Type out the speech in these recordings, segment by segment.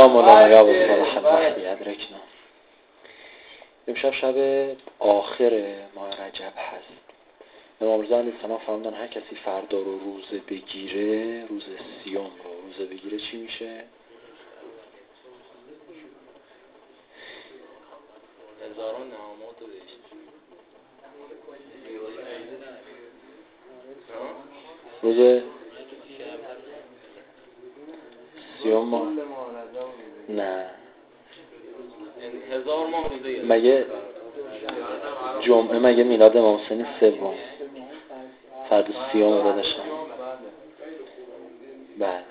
مولانا یا ابو صالح المهدی ادرکنا. امشب شب آخر ماه رجب هست. امام رضا علیه السلام فرمودن هر کسی فردا رو روزه بگیره، روز سیوم رو روزه بگیره چی میشه؟ 1000 نعمات بهشت. روز سیوم ماه؟ نه 1000 ماه روزه. مگه جمعه مگه میلاد امام حسین سوم فردا سیوم داداشم؟ بله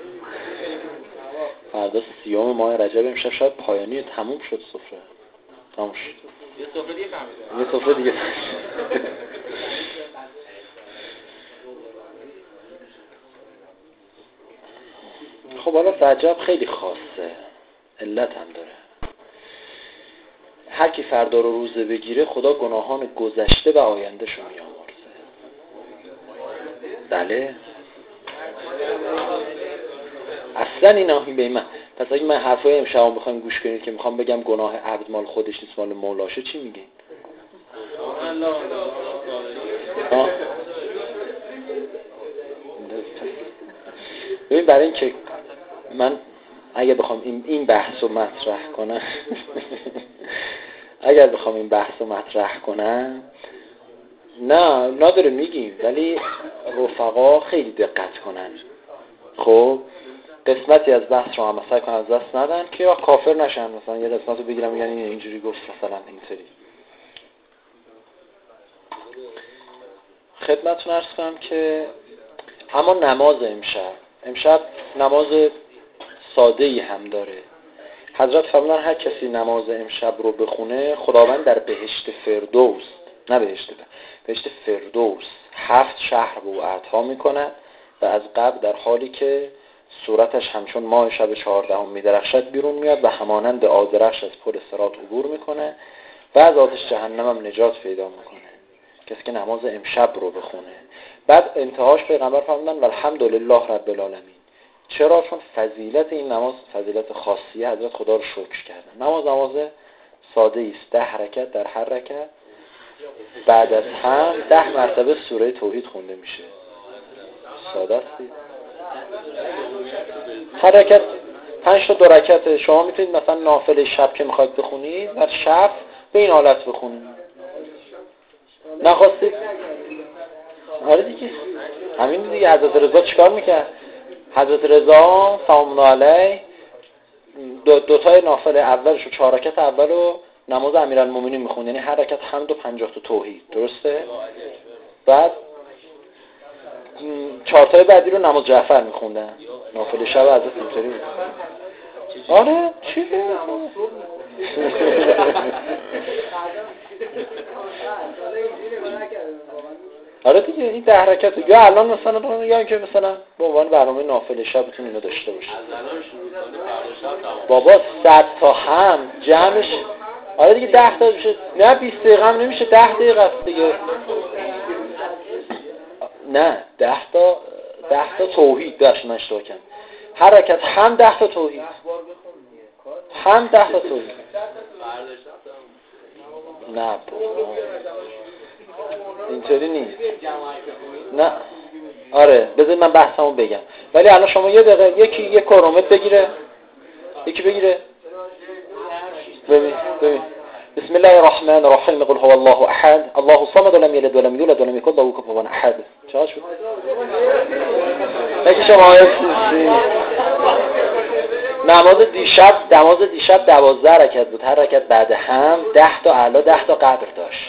فردا سیوم ماه رجب. امشب شاید پایانی تموم شد سفره. تموم شد. یه سفره دیگه فهمیدم. یه سفره دیگه. خب حالا رجب خیلی خاصه، علت هم داره. هر کی فردا رو روزه بگیره خدا گناهان گذشته و آینده شو میامرزه. بله اصلا اینا به من. پس اگه من حرفای امشب بخوایم گوش کنید که میخوام بگم گناه عبد مال خودش نیست مال مولاشه چی میگین؟ ببین برای این که من اگه بخوام این بحث رو مطرح کنم اگر بخوام این بحث رو مطرح کنم نه نداره میگیم، ولی رفقا خیلی دقت کنن. خب قسمتی از بحث رو هم سعی کنن از دست ندن که یا کافر نشن. مثلا یه قسمت رو بگیرم یعنی اینجوری گفت مثلا اینطوری. خدمتتون عرض کنم که اما نماز امشب نماز ساده‌ای هم داره. حضرت فرمودن هر کسی نماز امشب رو بخونه خداوند در بهشت فردوس، نه بهشت فردوس 7 شهر رو عطا میکنه و از قبل در حالی که صورتش همچون ماه شب 14 میدرخشد بیرون میاد و همانند آذرخش از پل صراط عبور میکنه و از آتش جهنم هم نجات پیدا میکنه کسی که نماز امشب رو بخونه. بعد انتهاش پیغمبر فرمودن والحمدلله رب العالمین. چرا؟ چون فضیلت این نماز فضیلت خاصیه. حضرت خدا رو شکر کردن. نماز ساده است. 10 حرکت در هر رکعت بعد از هم 10 مرتبه سوره توحید خونده میشه. ساده است. هر رکعت 5 تا 2 رکعت. شما میتونید مثلا نافله شب که میخواید بخونید در شب به این حالت بخونید. نخواستید آره دیگه همین دیگه. حضرت رضا چیکار میکرد؟ حضرت رضا سلام الله علیه دو تای نافله اولشو 4 رکعت اولو نماز امیرالمومنین میخوند، یعنی هر رکعت حمد و 50 تا توحید. درسته؟ بعد 4 تای بعدی رو نماز جعفر میخوندن. نافله شب حضرت اینطوری بود. آره چیه؟ آره دیگه این 10 رکعت یا الان مثلا یا که مثلا به عنوان برنامه نافله شبتون اینو داشته باشید. بابا 100 تا هم جمعش آره دیگه 10 تا میشه. نه 20 دقیقه هم نمیشه، 10 دقیقه است دیگه. نه 10 تا توحید داشت اشتباه کردم. هر رکعت هم 10 تا توحید. هم 10 تا توحید. نه اینطوری نیست. نه آره بذارید من بحثمو بگم. ولی الان شما یه دقیقه یک کرومتر بگیره ببین بسم الله الرحمن الرحیم قل هو الله احد الله الصمد لم یلد ولم یولد ولم یکن له کفوا احد. چقدر شد؟ بگی شما نماز دیشب 12 رکعت بود. هر رکعت بعد هم 10 تا اعلی 10 تا قدر داشت.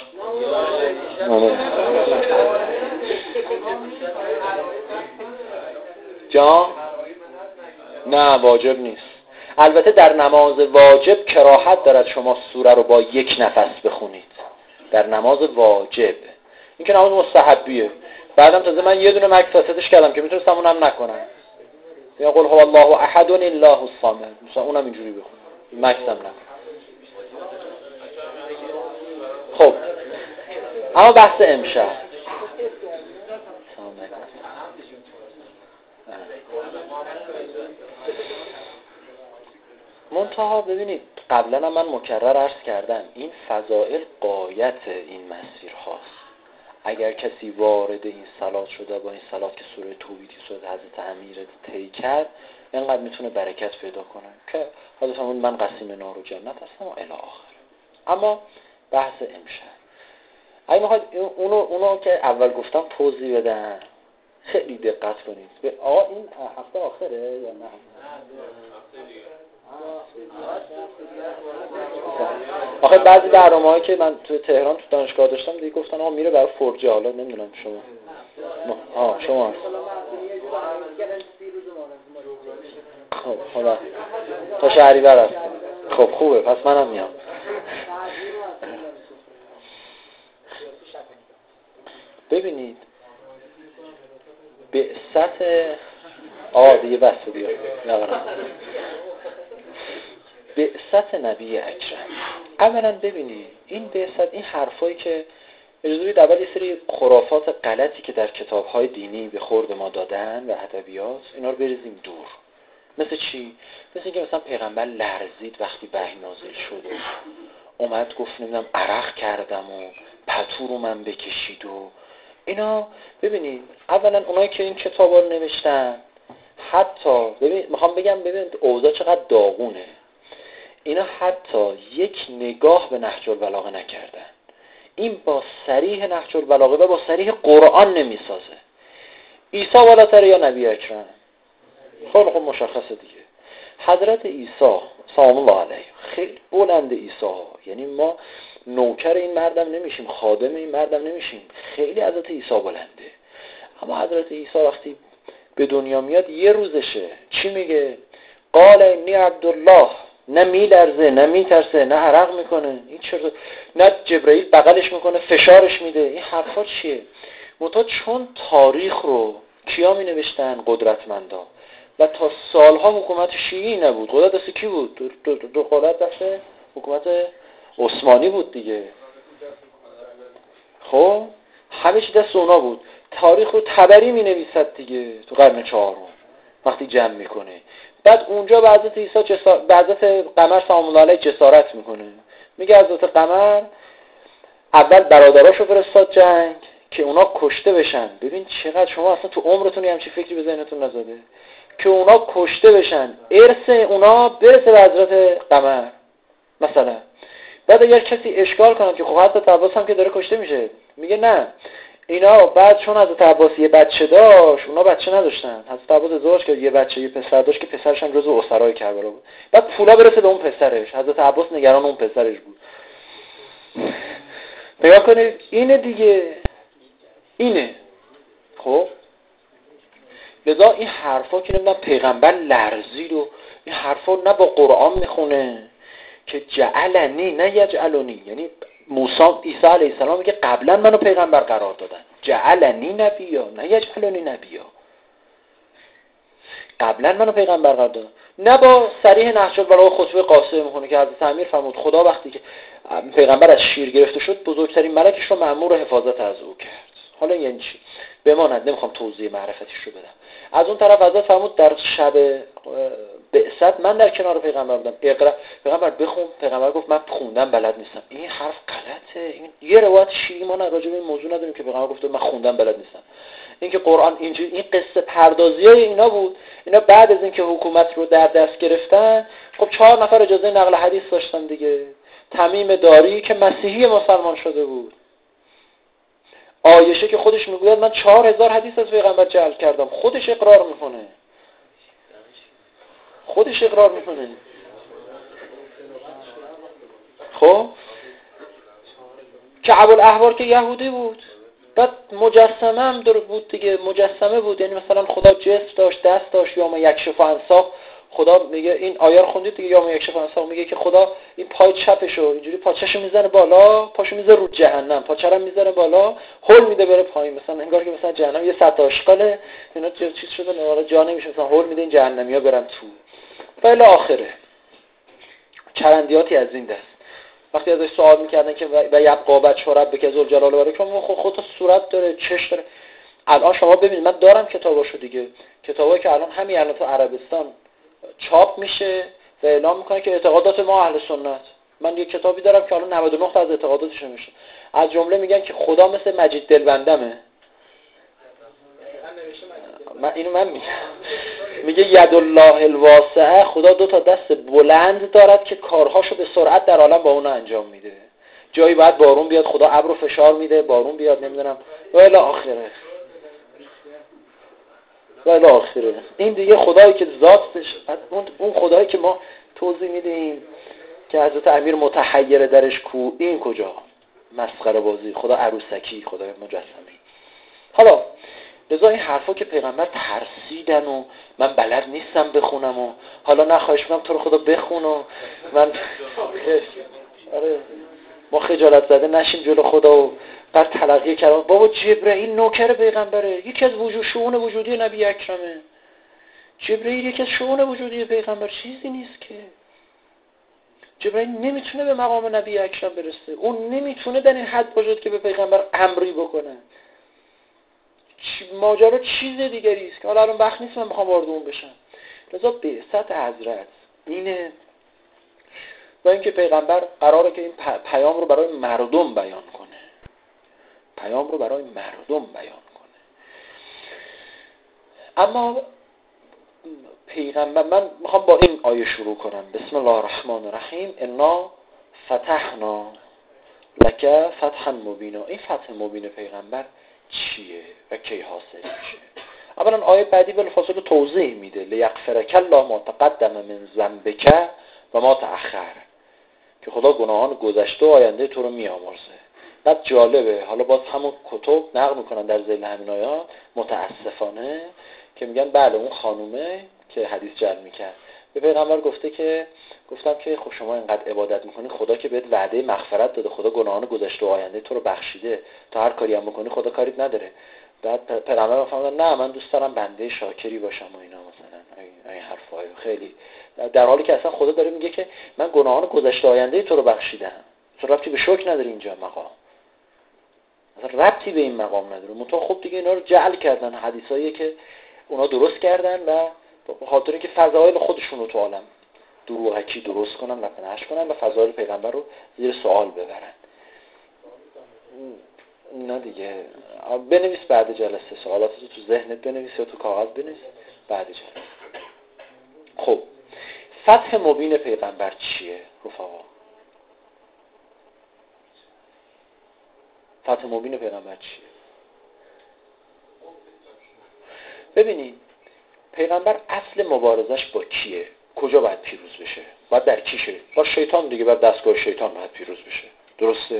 جان نه واجب نیست. البته در نماز واجب کراهت دارد شما سوره رو با یک نفس بخونید. در نماز واجب این که نماز مستحبیه. بعدم تازه من یه دونه مکس واسطش کردم که میتونستم اونم نکنم. یا قل هو الله احد الله الصمد مثلا اونم اینجوری بخونم. مکس هم نکنم. خب اما بحث امشب منتها ببینید قبلا هم من مکرر عرض کردم این فضائل غایت این مسیر هاست. اگر کسی وارد این صلات شده با این صلات که سوره توبه سوره حضرت امیر طی کرد اینقدر میتونه برکت پیدا کنه که حضرت همون من قسیم نار و جنت هستم و الی آخر. اما بحث امشب اگه میخواید اونو که اول گفتم توضیح بدم خیلی دقت کنید. آقا این هفته آخره یا نه؟ آخه بعضی برنامه‌هایی که من تو تهران تو دانشگاه داشتم دیگه گفتن آقا میره برای فرجه. حالا نمیدونم شما شما خب حالا تا شهریور هستم. خب خوبه پس منم میام. ببینید بعثت دیگه بس دیگه بعثت نبی اکرم. اولا ببینید این بعثت، این حرفایی که اجازه بدید اول یه سری خرافات غلطی که در کتاب‌های دینی به خورد ما دادن و ادبیات اینا رو بریزیم دور. مثل چی؟ مثل اینکه مثلا پیغمبر لرزید وقتی وحی نازل شد و اومد گفت نمیدونم عرق کردم و پتو رو من بکشید و اینا. ببینید اولا اونایی که این کتابا رو نوشتن حتی میخوام بگم ببینید اوضاع چقدر داغونه. اینا حتی یک نگاه به نهج البلاغه نکردن. این با صریح نهج البلاغه و با صریح قرآن نمیسازه. عیسی بالاتر یا نبی اکرم؟ خب مشخصه دیگه. حضرت عیسی سلام الله علیه خیلی بلند عیسی، یعنی ما نوکر این مردم نمیشیم، خادم این مردم نمیشیم، خیلی حضرت عیسی بلنده. اما حضرت عیسی وقتی به دنیا میاد یه روزشه چی میگه؟ قال انی عبدالله. نه میلرزه نه میترسه نه عرق میکنه، این چرا؟ نه جبرئیل بغلش میکنه فشارش میده. این حرفا چیه؟ منتها چون تاریخ رو کیا می نوشتن؟ قدرتمندا. و تا سالها حکومت شیعی نبود. قدرت دست کی بود؟ دو قدرت دست حکومت عثمانی بود دیگه. خب همه چی دست اونا بود. تاریخ رو تبری می نویسد دیگه تو قرن 4 وقتی جمع میکنه. بعد اونجا به حضرت عیسی به حضرت قمر سلام الله علیه جسارت میکنه. میگه حضرت قمر اول برادراشو فرستاد جنگ که اونا کشته بشن. ببین چقدر شما اصلا تو عمرتون همچین فکری به ذهنتون نزده که اونا کشته بشن، ارث اونا برسه به حضرت قمر مثلا. بعد اگر کسی اشکال کنه که خب حضرت عباس هم که داره کشته میشه، میگه نه اینا بعد چون حضرت عباس یه بچه داشت اونا بچه نداشتن. حضرت عباس ازدواج کرد یه بچه یه پسر داشت که پسرش هم جزو اسرای کربلا بود. بعد پولا برسه به اون پسرش. حضرت عباس نگران اون پسرش بود. نگاه کنید اینه دیگه، اینه. خب لذا این حرفا که نمیدونم پیغمبر لرزید و این حرفا نه با قرآن میخونه که جعلنی نه یجعلنی، یعنی موسی عیسی علیه السلام میگه قبلا منو پیغمبر قرار دادن، جعلنی نبیا نه یجعلنی نبیا، قبلا منو پیغمبر قرار دادن. نه با صریح نهج البلاغه خطبه قاصده میخونه که حضرت امیر فرمود خدا وقتی که پیغمبر از شیر گرفته شد بزرگترین ملکش رو مأمور حفاظت از او کرد. حالا یعنی چی؟ بماند، نمیخوام توضیح معرفتیش رو بدم. از اون طرف حضرت فرمود در شب بعثت من در کنار پیغمبر بودم، اقرا پیغمبر بخون، پیغمبر گفت من خوندم بلد نیستم. این حرف غلطه. این یه روایت شیعی ما راجع به این موضوع نداریم که پیغمبر گفته من خوندم بلد نیستم. این که قرآن اینجوری این قصه پردازیای اینا بود. اینا بعد از اینکه حکومت رو در دست گرفتن خب 4 نفر اجازه نقل حدیث داشتن دیگه. تمیم داری که مسیحی مسلمان شده بود، عایشه که خودش میگوید من 4000 حدیث از پیغمبر جعل کردم، خودش اقرار میکنه. خب کعب الاحبار که یهودی بود، بعد مجسمه هم بود دیگه، مجسمه بود، یعنی مثلا خدا جسم داشت، دست داشت. یا ما یکشف عن ساق، خدا میگه این آیه رو خوندید دیگه، یا ما یکشف عن ساق میگه که خدا این پای چپشو اینجوری پاچه‌شو میزنه بالا، پاشو میذاره رو جهنم، پاچه‌رم میذاره بالا، هول میده بره پایین. مثلا انگار که مثلا جهنم یه سطح آشغاله، اینا چیز شده نوارا جا نمیشه، مثلا هول میده این جهنمیا برن تو. فعلا آخره چرندیاتی از این دست. وقتی ازش سوال میکردن که و یبقى بچه ربک ذوالجلال و الاکرام، خودت صورت داره، چش داره. الان شما ببینید من دارم کتاباشو دیگه، کتابایی که الان همین الان تو عربستان چاپ میشه و اعلام میکنه که اعتقادات ما اهل سنت. من یه کتابی دارم که حالا 99 تا از اعتقاداتش میشه. از جمله میگن که خدا مثل مجید دلبندمه. من میگم میگه ید الله الواسعه، خدا 2 تا دست بلند دارد که کارهاشو به سرعت در عالم با اون انجام میده. جایی باید بارون بیاد خدا ابرو فشار میده، بارون بیاد، نمیدونم و الی آخره. و الی آخره. این دیگه خدایی که ذاتش، اون خدایی که ما توضیح میدیم که حضرت امیر متحیر درش کو، این کجا؟ مسخره بازی، خدا عروسکی، خدا مجسمی. حالا لذا این حرفا که پیغمبر ترسیدن و من بلد نیستم بخونم و حالا نخواهش میکنم تو رو خدا بخون و من آره ما خجالت زده نشیم جلو خدا و بعد تلقی کردم. بابا جبرئیل نوکر پیغمبره، یکی از شؤون وجودی نبی اکرمه. جبرئیل یکی از شؤون وجودی پیغمبر چیزی نیست که. جبرئیل نمیتونه به مقام نبی اکرم برسه، اون نمیتونه در این حد باشه که به پیغمبر امری بکنه. ماجرا چیز دیگری است که حالا الان وقت نیست من بخوام وارد اون بشم. لذا بعثت حضرت اینه و اینکه پیغمبر قراره که این پیام رو برای مردم بیان کنه. پیام رو برای مردم بیان کنه. اما پیغمبر، من میخوام با این آیه شروع کنم. بسم الله الرحمن الرحیم. انا فتحنا لک فتحا مبینا. این فتح مبین پیغمبر چیه و کی حاصل میشه؟ اولا آیه بعدی بالفاصله توضیح میده لیغفرک الله ما تقدم من ذنبک و ما تأخر، که خدا گناهان گذشته و آینده تو رو میامرزه. بعد جالبه، حالا باز همون کتب نقل میکنن در ذیل همین آیات متاسفانه که میگن بله اون خانومه که حدیث جر میکرد به پیغمبر گفتم که خب شما اینقدر عبادت میکنی، خدا که بهت وعده مغفرت داده، خدا گناهان گذشته و آینده تو رو بخشیده، تا هر کاری هم بکنی خدا کاریت نداره. بعد پیغمبر فرمود نه من دوست دارم بنده شاکری باشم و اینا، مثلا این حرفای خیلی، در حالی که اصلا خدا داره میگه که من گناهان گذشته و آینده تو رو بخشیدم. اصلا ربطی به شکر نداره اینجا مقام، اصلا ربطی به این مقام نداره. منتها خب دیگه اینا رو جعل کردن، حدیثایی که اونا درست کردن و به خاطر اینکه فضایل خودشون رو تو عالم دروغکی درست کنن و پنهش کنن و فضایل پیغمبر رو زیر سوال ببرن. نه دیگه بنویس بعد جلسه سوالاتو تو ذهنت بنویس یا تو کاغذ بنویس بعد جلسه. خب فتح مبین پیغمبر چیه رفقا؟ فتح مبین پیغمبر چیه؟ ببینید پیغمبر اصل مبارزش با کیه؟ کجا باید پیروز بشه؟ باید در کی شه؟ با شیطان دیگه، باید دستگاه شیطان باید پیروز بشه. درسته؟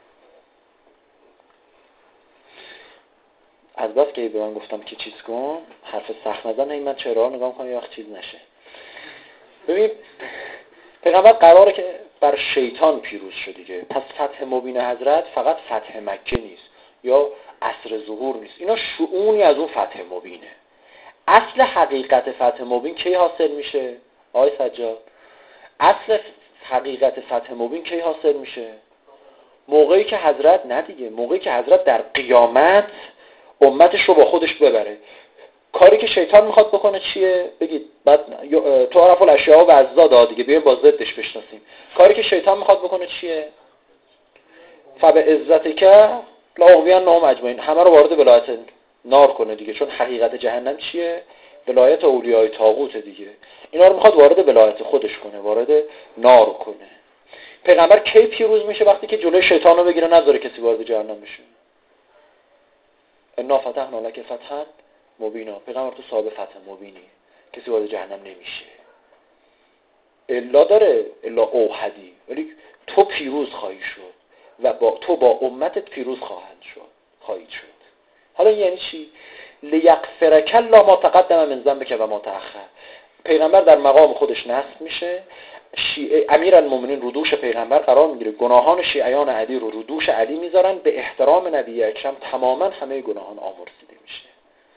از بس که به من گفتم که چیز کن، حرف سخت نزن، این من چرا نگاه کنم یا چیز نشه. ببین پیغمبر قراره که بر شیطان پیروز شه دیگه. پس فتح مبین حضرت فقط فتح مکه نیست یا عصر ظهور نیست، اینا شؤونی از اون فتح مبینه. اصل حقیقت فتح مبین کی حاصل میشه؟ آقای سجاد اصل حقیقت فتح مبین کی حاصل میشه؟ موقعی که حضرت موقعی که حضرت در قیامت امتش رو با خودش ببره. کاری که شیطان میخواد بکنه چیه؟ بگید بعد تو عرف الاشیاء و ازداد دیگه بیایم با ضدش بشناسیم. کاری که شیطان میخواد بکنه چیه؟ فبعزتک لاغوینهم اجمعین، همه رو وارد ولایت نار کنه دیگه. چون حقیقت جهنم چیه؟ ولایت اولیای طاغوت دیگه. اینا رو میخواد وارد ولایت خودش کنه، وارد نار کنه. پیغمبر کی پیروز میشه؟ وقتی که جلوی شیطان رو بگیره نذاره کسی وارد جهنم بشه. انا فتحنا لک فتحا مبینا. پیغمبر تو صاحب فتح مبینی، کسی وارد جهنم نمیشه. الا داره، الا اوحدی، ولی تو پیروز خواهی شد و تو با امتت پیروز خواهید شد. حالا یعنی چی؟ لیغفرک الله ما تقدم من ذنبک و ما تأخر. پیغمبر در مقام خودش نصب میشه، امیرالمومنین رو دوش پیغمبر قرار میگیره، گناهان شیعیان علی رو دوش علی میذارن، به احترام نبی اکرم تماما همه گناهان آمرزیده میشه.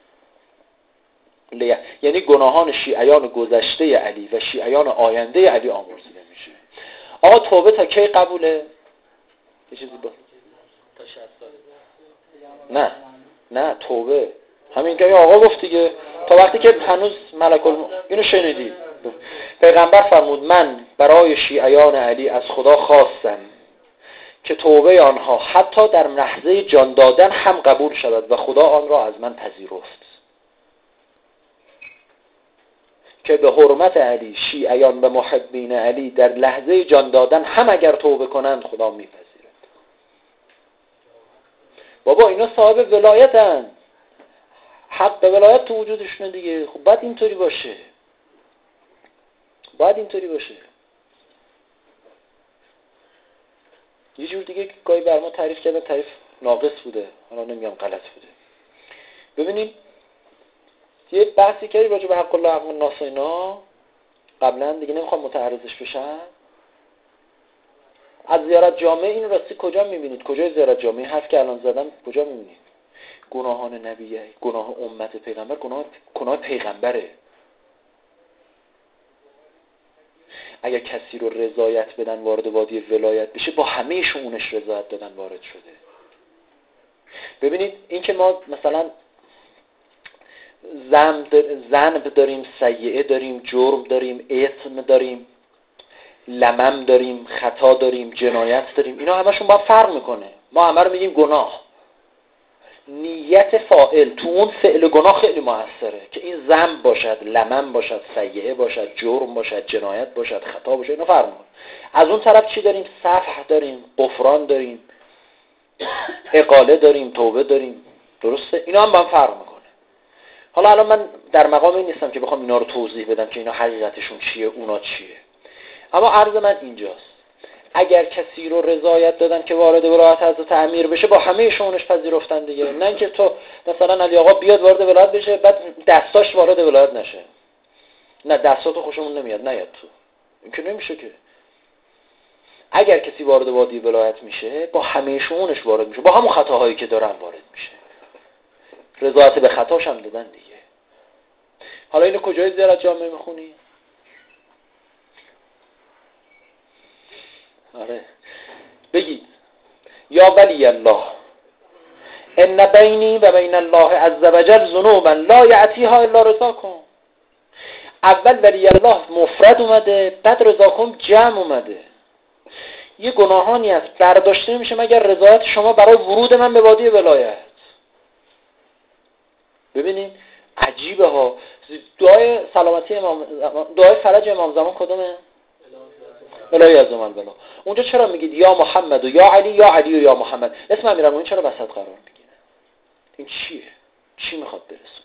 یعنی گناهان شیعیان گذشته علی و شیعیان آینده علی آمرزیده میشه. آقا توبه تا کی قبوله؟ یه چیزی با تا 60 سال. نه توبه همین که آقا گفت دیگه، تا وقتی که هنوز ملک الموت. اینو شنیدی؟ پیغمبر فرمود من برای شیعیان علی از خدا خواستم که توبه آنها حتی در لحظه جان دادن هم قبول شود و خدا آن را از من پذیرفت. که به حرمت علی شیعیان و محبین علی در لحظه جان دادن هم اگر توبه کنند خدا میپذیرد. بابا اینا صاحب ولایتن، حق ولایت تو وجودشونه دیگه. خب باید اینطوری باشه، باید اینطوری باشه. یه جور دیگه که گاهی بر ما تعریف کردن تعریف ناقص بوده، حالا نمیگم غلط بوده. ببینیم یه بحثی کردی راجع به حق الله حق الناس اینا قبلا، دیگه نمیخوام متعرضش بشم. از زیارت جامعه این راستی کجا میبینید؟ کجای زیارت جامعه حرف که الان زدم کجا میبینید؟ گناهان نبیه، گناه امت پیغمبر، گناه پیغمبره. اگر کسی رو رضایت بدن وارد وادی ولایت بشه، با همه شونش رضایت دادن وارد شده. ببینید این که ما مثلا ذنب داریم، سیئه داریم، جرم داریم، اثم داریم، لمم داریم، خطا داریم، جنایت داریم، اینا همشون با فرق میکنه. ما همه رو میگیم گناه. نیت فاعل تو اون فعل گناه خیلی موثره که این ذنب باشد، لمم باشد، سیئه باشد، جرم باشد، جنایت باشد، خطا باشد، اینا فرق میکنه. از اون طرف چی داریم؟ صفح داریم، غفران داریم، اقاله داریم، توبه داریم. درسته؟ اینا هم با هم فرق میکنه. حالا الان من در مقام این نیستم که بخوام اینا رو توضیح بدم که اینا حقیقتشون چیه، اونا چیه. اما عرض من اینجاست، اگر کسی رو رضایت دادن که وارد ولایت حضرت امیر بشه، با همه شونش پذیرفتن دیگه. نه اینکه تو مثلا علی آقا بیاد وارد ولایت بشه بعد دستاش وارد ولایت نشه. نه دستاتو خوشمون نمیاد، نیاد تو. این که نمیشه که. اگر کسی وارد وادی ولایت میشه، با همه شونش وارد میشه، با همون خطاهایی که دارن وارد میشه. رضایت به خطاش هم دادن دیگه. حالا اینو کجای زیارت جامعه میخونی؟ آره بگید یا ولی الله ان بینی و بین الله عز وجل ذنوبا لا یأتیها الا رضاکم. اول ولی الله مفرد اومده، بعد رضاکم جمع اومده. یه گناهانی هست برداشته نمیشه مگر رضایت شما برای ورود من به وادی ولایت. ببینید عجیبه ها. دعای سلامتی امام، دعای فرج امام زمان کدومه؟ الهی عز و جل. اونجا چرا میگید یا محمد و یا علی، یا علی و یا محمد؟ اسم امیرالمومنین چرا وسط قرار میگیره؟ این چیه؟ چی میخواد برسونه؟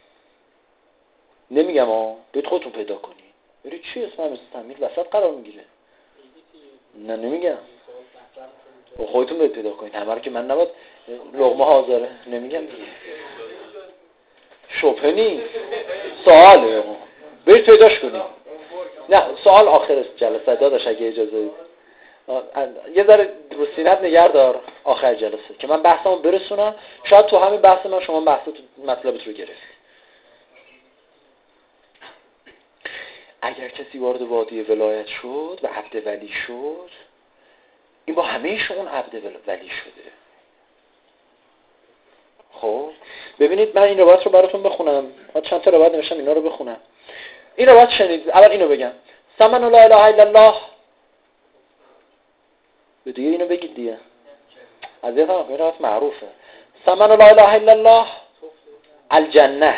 نمیگم برید خودتون پیدا کنی. برید چی اسم امیر وسط قرار میگیره؟ نه نمیگم. خودتون برید پیدا کنید. همه رو که من نباید لقمه حاضره نمیگم دیگه. شبهه نیست، سواله. برید پیداش کنید. نه سوال آخر جلسه داداش اگه اجازه یه ذره رو سینت نگه دار آخر جلسه که من بحثمو برسونم. شاید تو همین بحث من شما مطلبت رو گرفتی. اگر کسی وارد وادی ولایت شد و عبد ولی شد، این با همه شون عبد ولی شده. خب ببینید من این روایت رو براتون بخونم. چند تا روایت نوشتم، اینا رو بخونم. این روایت شنید. اول اینو بگم سمن لا اله الا الله. به دیگه اینو بگید دیگه. از یه طرف این روایت معروفه. سمن لا اله الا الله الجنه.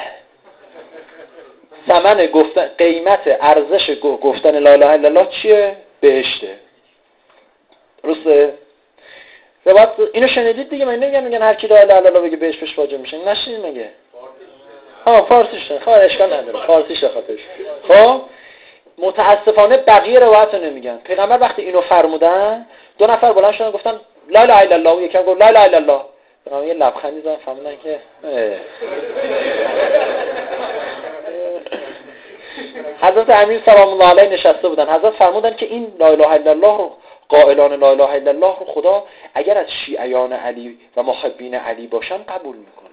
ثمن گفتن، قیمت ارزش گفتن لا اله الا الله چیه؟ بهشته. درسته؟ روایت اینو شنیدید دیگه. من نمیگن هر کی لا اله الا الله بگه بهش واجب میشه. نشینید مگه؟ فارسیشه. خب اشکال نداره. فارسیشه خاطرش. خب متاسفانه بقیه روایت رو نمیگن. پیغمبر وقتی اینو فرمودن، دو نفر بلند شدن گفتن لا اله الا الله، یکی گفت لا اله الا الله. پیغمبر یه لبخندی زدن، فهمیدن که حضرت امیر سلام الله علیه نشسته بودن. حضرت فرمودن که این لا اله الا الله رو، قائلان لا اله الا الله رو خدا اگر از شیعیان علی و محبین علی باشن قبول میکنه.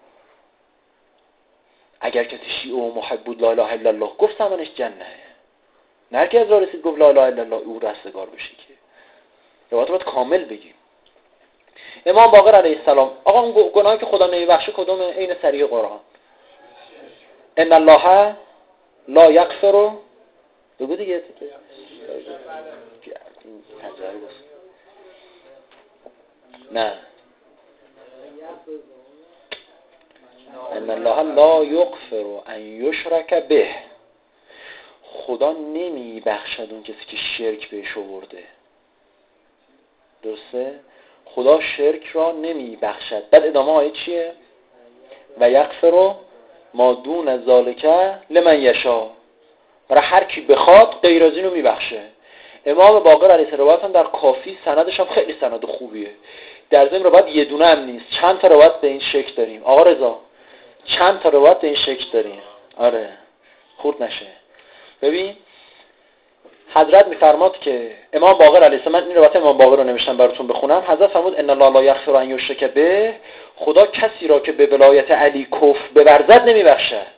اگر کسی شیعه و محب بود لا اله الا الله گفت ثمنش جنه. نه هر کی از راه رسید گفت لا اله الا الله او رستگار بشه. که روایت باید کامل بگیم. امام باقر علیه السلام، آقا اون گناهی که خدا نمیبخشه کدومه؟ عین صریح قرآن. ان الله لا یغفر بگو دیگه نه ان الله لا یغفر ان یشرک به. خدا نمی بخشد اون کسی که شرک بهش آورده. درسته؟ خدا شرک را نمی بخشد. بعد ادامه آیه چیه؟ و یغفر ما دون ذالک لمن یشاء. برای هر کی بخواد غیر از اینو میبخشه. امام باقر علیه السلام در کافی سندش هم خیلی سند خوبیه. در ضمن روایت یه دونه هم نیست، چند تا روایت به این شکل داریم. آقا رضا چند تا روایت به این شکل داریم. آره خورد نشه. ببین حضرت میفرماد که امام باقر علیه السلام، من این روایت امام باقر رو نوشتم براتون بخونم. حضرت فرمود ان الله لا یغفر ان یشرک به. خدا کسی را که به ولایت علی کفر بورزد نمیبخشد،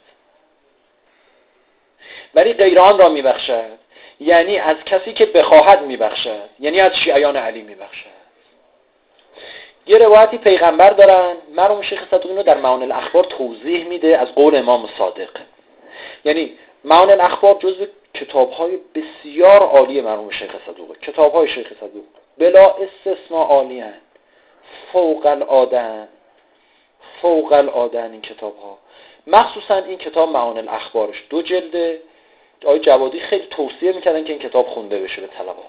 ولی غیر آن را میبخشد. یعنی از کسی که بخواهد میبخشد، یعنی از شیعیان علی میبخشد. یه روایتی پیغمبر دارن، مرحوم شیخ صدوقی رو در معانی الاخبار توضیح میده از قول امام صادق. یعنی معانی الاخبار جزو کتاب‌های بسیار عالی مرحوم شیخ صدوقی. کتاب‌های شیخ صدوق بلا استثناء عالی هستند، فوق العاده این کتاب‌ها. مخصوصا این کتاب معانی الاخبارش 2 جلده. آقای جوادی خیلی توصیه میکردن که این کتاب خونده بشه به طلبه.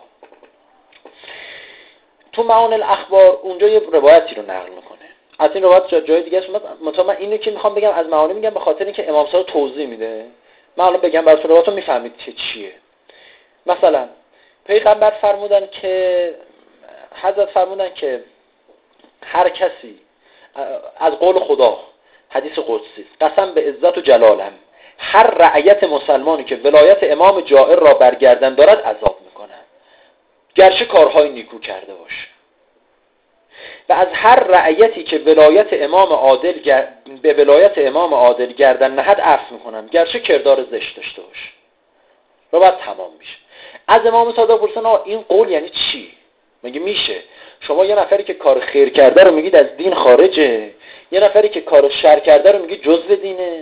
تو معانی الاخبار اونجا یه روایتی رو نقل میکنه. از این روایت جای دیگه است. مثلا من اینو که میخوام بگم از معانی میگم به خاطر اینکه امام صادق توضیح میده. من الان بگم براتون روایتو میفهمید که چیه. مثلا پیغمبر فرمودن که حضرت فرمودن که هر کسی از قول خدا حدیث قدسی قسم به عزت و جلالم، هر رعیت مسلمانی که ولایت امام جائر را برگردن دارد عذاب میکنن، گرچه کارهای نیکو کرده باشه. و از هر رعیتی که ولایت امام عادل به ولایت امام عادل گردن نهد عفو میکنن، گرچه کردار زشت داشته باشه. و بعد تمام میشه. از امام صادق پرسیدن این قول یعنی چی؟ مگه میشه شما یه نفری که کار خیر کرده رو میگید از دین خارجه، یه نفری که کار شر کرده رو میگید جزو دینه؟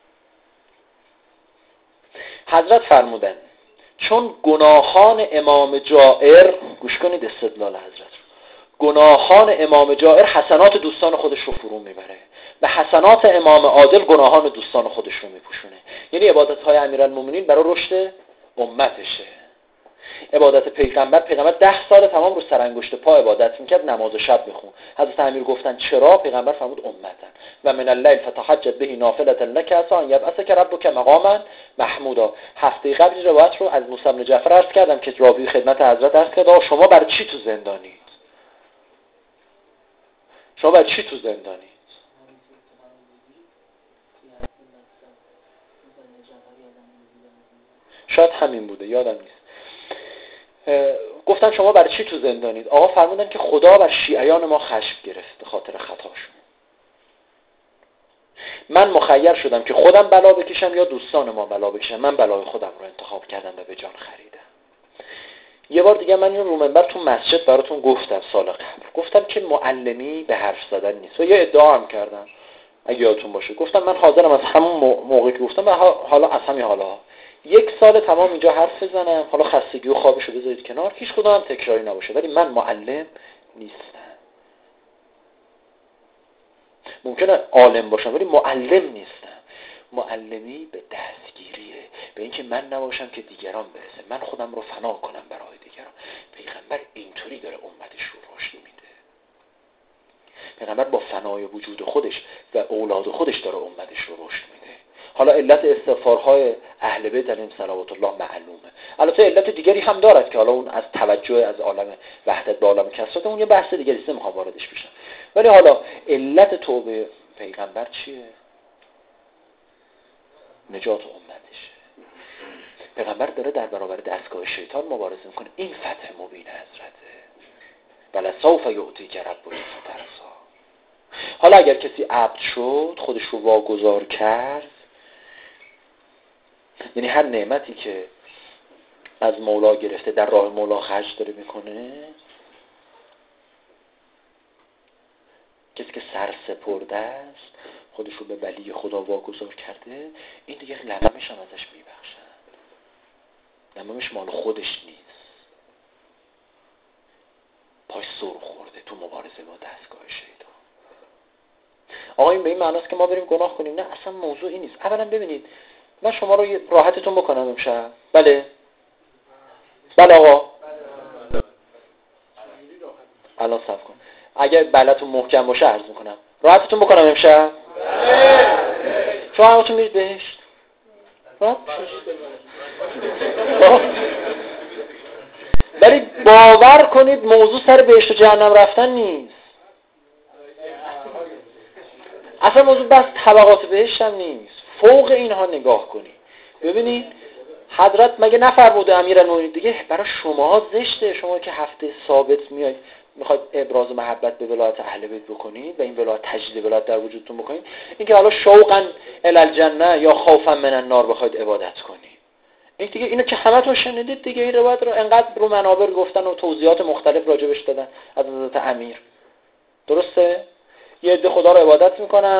حضرت فرمودن چون گناهان امام جائر، گوش کنید استدلال حضرت، گناهان امام جائر حسنات دوستان خودش رو فرو میبره و حسنات امام عادل گناهان دوستان خودش رو میپوشونه. یعنی عبادت‌های امیرالمومنین برای رشد امتشه. عبادت پیغمبر 10 سال تمام رو سرانگشت پا عبادت میکرد، نماز شب میخون. حضرت امیر گفتن چرا؟ پیغمبر فرمود امتن و من الليل فتهجد به نافلة لك عسى ان يبعثك ربك مقاما محمودا. هفته قبل روایت رو از موسی بن جعفر عرض کردم که راوی خدمت حضرت عرض کرد شما برای چی تو زندانید؟ شما برای چی تو زندانید؟ شاید همین بوده، یادم نیست. گفتن شما برای چی تو زندانید؟ آقا فرمودن که خدا بر شیعیان ما خشم گرفت به خاطر خطاشون. من مخیر شدم که خودم بلا بکشم یا دوستان ما بلا بکشم. من بلای خودم رو انتخاب کردم و به جان خریدم. یه بار دیگه من این رو منبر تو مسجد براتون گفتم سال قبل، گفتم که معلمی به حرف زدن نیست و یه ادعا هم کردم اگه یادتون باشه. گفتم من حاضرم از همون موقعی که گفتم حالا از همین حالا 1 سال تمام اینجا حرف بزنم، حالا خستگی و خوابشو بذارید کنار، هیچ کدوم هم تکراری نباشه، ولی من معلم نیستم. ممکنه عالم باشم ولی معلم نیستم. معلمی به دستگیریه، به اینکه من نباشم که دیگران برسه، من خودم رو فنا کنم برای دیگران. پیغمبر اینطوری داره امتش رو رشد میده. پیغمبر با فنای وجود خودش و اولاد خودش داره امتش رو رشد میده. حالا علت استغفارهای اهل بیت علیهم صلوات الله معلومه. البته علت دیگری هم دارد که حالا اون از توجه از عالم وحدت به عالم کثرت، اون یه بحث دیگری است، نمیخوام واردش بشم. ولی حالا علت توبه پیغمبر چیه؟ نجات امتشه. پیغمبر داره در برابر دستگاه شیطان مبارزه میکنه. این فتح مبین حضرته. ولسوف یعطیک ربک فترضی. حالا اگر کسی عبد شد، خودش رو واگذار کرد، یعنی هر نعمتی که از مولا گرفته در راه مولا خرج داره میکنه، کسی که سرسپرده است، خودش رو به ولی خدا واگذار کرده، این دیگه لقمش هم ازش میبخشن. دمامش مال خودش نیست، پاش سر خورده تو مبارزه با دستگاه شیطان. آقا این به این معناست که ما بریم گناه کنیم؟ نه، اصلا موضوع این نیست. اولا ببینید، من شما رو راحتتون بکنم امشب. بله آقا، الان صبر کن، اگر بلتون محکم باشه عرض میکنم راحتتون بکنم امشب. شما همتون میرید بهشت، ولی باور کنید موضوع سر بهشت و جهنم رفتن نیست. اصلا موضوع بس طبقات بهشت هم نیست، فوق اینها نگاه کنید. ببینید حضرت مگه نفرموده امیرالمومنین دیگه برای شما زشته، شما که هفته ثابت میاید میخواید ابراز محبت به ولایت اهل بیت بکنید و این ولایت تجدید ولایت در وجودتون بکنید، این که حالا شوقا الی الجنه یا خوفا من النار بخواید عبادت کنید، این دیگه اینو که همتون شنیدید دیگه. این روایت رو انقدر رو منابر گفتن و توضیحات مختلف راجبش دادن از حضرت امیر. درسته؟ یه عده خدا رو عبادت میکنن،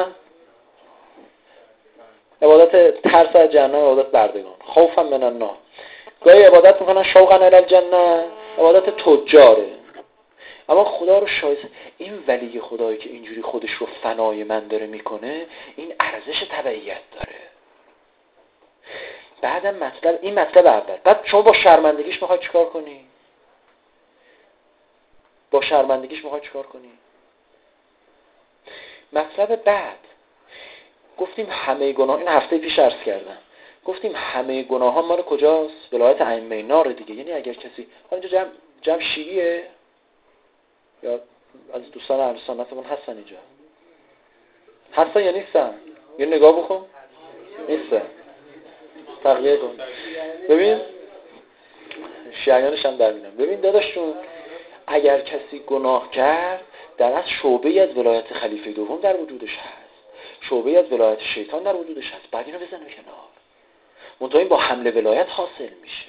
عبادت ترس از جهنم، عبادت بردگان، خوفا من النار. گاهی عبادت میکنن شوقا الی الجنه، عبادت تجاره. اما خدا رو شایسته، این ولی خدایی که اینجوری خودش رو فنای من داره میکنه، این ارزش تبعیت داره. بعدم مطلب، این مطلب اول. بعد شما با شرمندگیش میخوای چیکار کنی؟ با شرمندگیش میخوای چیکار کنی؟ مطلب بعد گفتیم همه گناه، این هفته پیش عرض کردم، گفتیم همه گناه ها مال کجاست؟ ولایت ائمه نار دیگه. یعنی اگر کسی اینجا جمع شیعیه یا از دوستان اهل سنتمون هستن اینجا، هستن یا نیستن؟ یه نگاه بکن. نیستن، تغییر کن. ببین شیعیانش هم در میدن. ببین داداشون، اگر کسی گناه کرد در از شعبه‌ای از ولایت خلیفه دوم در وجودش هست، شعبه‌ای از ولایت شیطان در وجودش هست، بعد اینو بزنه کنار. منتها این با حمله ولایت حاصل میشه،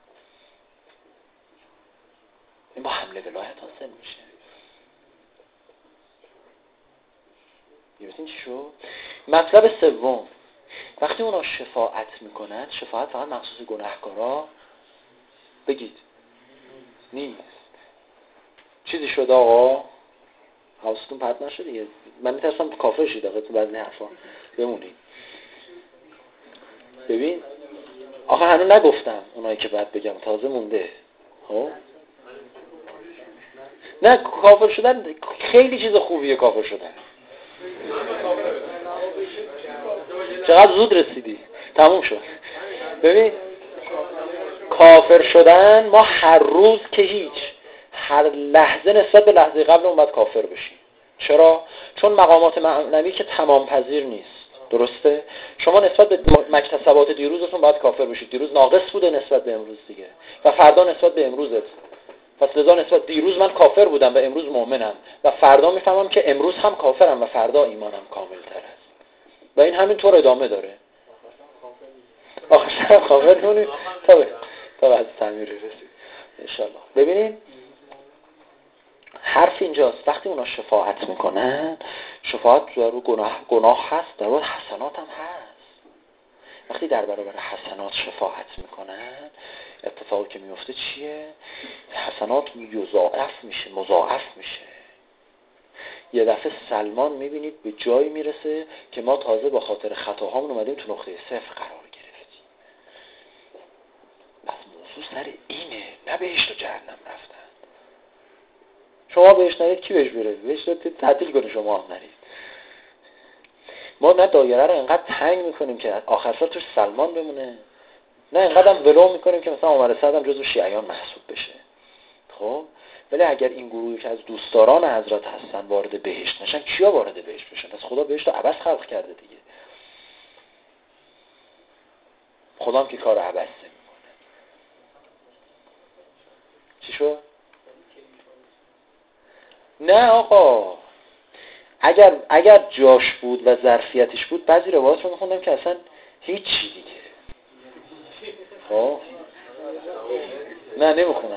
این با حمله ولایت حاصل میشه. می‌بینید چی شد؟ مطلب سوم، وقتی اونا شفاعت میکنن، شفاعت فقط مخصوص گناهکارا بگید نیست. چیزی شد آقا؟ حواستون پرت نشد دیگه. من میترسم کافر شید آقا تو بعضی حرفا بمونید. ببین آخه هنوز نگفتم اونایی که بعد بگم، تازه مونده. خب نه، کافر شدن خیلی چیز خوبیه. کافر شدن چقدر زود رسیدی، تموم شد. ببین کافر شدن، ما هر روز که هیچ، هر لحظه نسبت به لحظه قبل اون باید کافر بشیم. چرا؟ چون مقامات معنوی که تمام پذیر نیست. درسته؟ شما نسبت به مکتسبات دیروزتون باید کافر بشید. دیروز ناقص بوده نسبت به امروز دیگه، و فردا نسبت به امروزت. پس لذا نسبت دیروز من کافر بودم و امروز مؤمنم، و فردا میفهمم که امروز هم کافرم و فردا ایمانم کامل‌تر است. و این همینطور ادامه داره. آخر کافر مونی تا بعد تعمیر رسید انشالله. ببینید حرف اینجاست، وقتی اونا شفاعت میکنن، شفاعت در رو گناه هست، در رو حسنات هم هست. وقتی در برابر حسنات شفاعت میکنن، اتفاقی که میفته چیه؟ حسنات مضاعف میشه. یه دفعه سلمان میبینید به جایی میرسه که ما تازه با خاطر خطاهامون اومدیم تو نقطه صفر قرار گرفتیم. بس موضوع سر اینه، نه بهشت و جهنم رفتن. شما بهش نرید کی بهش بره؟ بهش تعطیل کنه، شما هم نرید. ما نه دایره رو انقدر تنگ میکنیم که آخر سر توش سلمان بمونه، نه انقدر هم ولو میکنیم که مثلا عمر سعد هم جزو شیعیان محسوب بشه. خب ولی اگر این گروهی که از دوستداران حضرت هستن وارد بهشت نشن، کیا وارد بهشت بشن؟ پس خدا بهشت رو عبث خلق کرده دیگه. خدا هم که کار عبث نمیکنه. چی شد؟ نه آقا، اگر جاش بود و ظرفیتش بود، بعضی روایات رو میخوندم که اصلا هیچی دیگه. خب نه نمیخونم.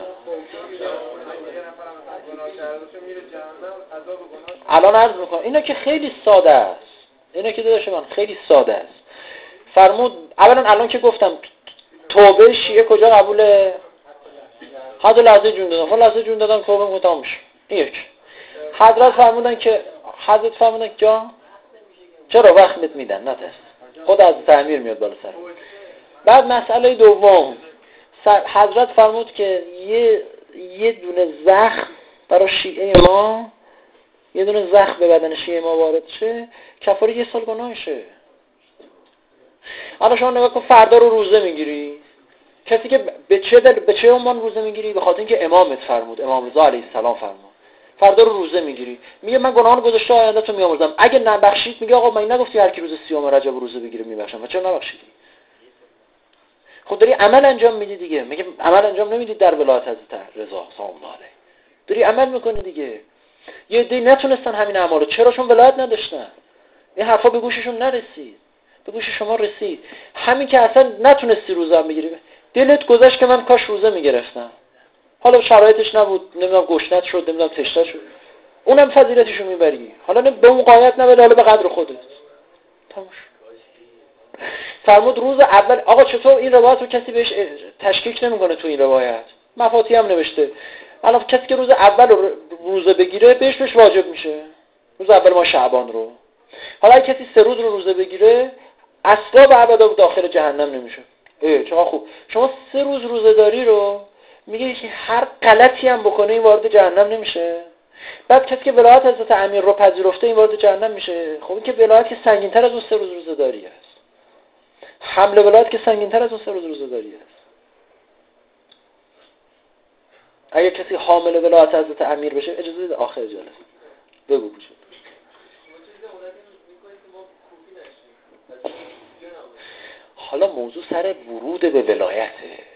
الان عرض میکنم اینا که خیلی ساده است، اینا که داداش من خیلی ساده است. فرمود اولا الان که گفتم توبه شیعه کجا قبوله؟ حد لحظه جون دادن، لحظه جون دادن توبه متمام میشه. این یک. حضرت فرمودن که جا چرا وقت میدن نترس، خود از تعمیر میاد بالا سر. بعد مسئله دوم، حضرت فرمود که یه دونه زخم برای شیعه ما، یه دونه زخم به بدن شیعه ما وارد شه کفاره 1 سال گناهشه. حالا شما نگاه کن، فردا رو روزه میگیری، کسی که به چه عنوان روزه میگیری؟ به خاطر اینکه امامت فرمود، امام رضا علیه السلام فرمود فردا رو روزه میگیری، میگه من گناهان گذشته آینده تو میآمرزم، اگه نبخشید میگه آقا من نگفتی هر کی روز 30 رجب روزه بگیره میبخشم، و چرا نبخشیدی؟ خود داری عمل انجام میدی دیگه. میگه عمل انجام نمیدی در ولایت حضرت رضا سلام الله علیه، داری عمل میکنی دیگه. یه عده نتونستن همین اعمالو، چرا؟ چون ولایت نداشتن. این حرفا به گوششون نرسید، به گوش شما رسید. همین که اصلا نتونستی روزه بگیری، دلت گذشت که من کاش روزه میگرفتم، حالا شرایطش نبود، نمیدونم گشنت شد، نمیدونم تشنه شد، اونم فضیلتشو میبری، حالا به اون قایت نبود، حالا به قدر خودت تموش. فرمود روز اول. آقا چطور این روایت رو کسی بهش تشکیک نمیکنه؟ تو این روایت مفاتی هم نوشته، الان کسی که روز اول روزه بگیره بهش واجب میشه روز اول ما شعبان رو. حالا اگه کسی 3 روز رو روزه بگیره اصلا به ابدا داخل جهنم نمیشه. چقدر خوب. شما 3 روز روزه داری رو میگه که هر غلطی هم بکنه این وارد جهنم نمیشه. بعد کسی که ولایت حضرت امیر رو پذیرفته این وارد جهنم میشه. خب این که ولایت که سنگین‌تر از اون 3 روز روزه داری است. حمل ولایت که سنگین‌تر از اون 3 روز روزه داری است. اگه کسی حامل ولایت حضرت امیر بشه اجازه بده آخر جلسه بگو بشه. حالا موضوع سر ورود به ولایته.